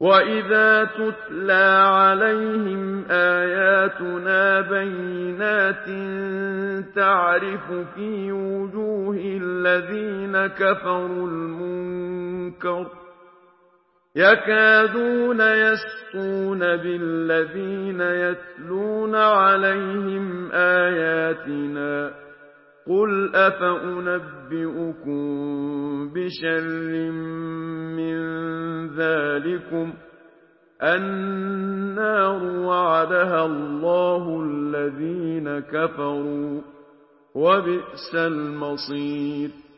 وَإِذَا تُتْلَىٰ عَلَيْهِمْ آيَاتُنَا بَيِّنَاتٍ تَعْرِفُ فِي وُجُوهِ الَّذِينَ كَفَرُوا الْمُنكَرَ يَكَادُونَ يَسْطُونَ بِالَّذِينَ يَتْلُونَ عَلَيْهِمْ آيَاتِنَا قُلْ أَفَأُنَبِّئُكُم بِشَرٍّ مِّن ذَٰلِكُمُ النَّارُ وَعَدَهَا اللَّهُ الَّذِينَ كَفَرُوا ۖ وَبِئْسَ الْمَصِيرُ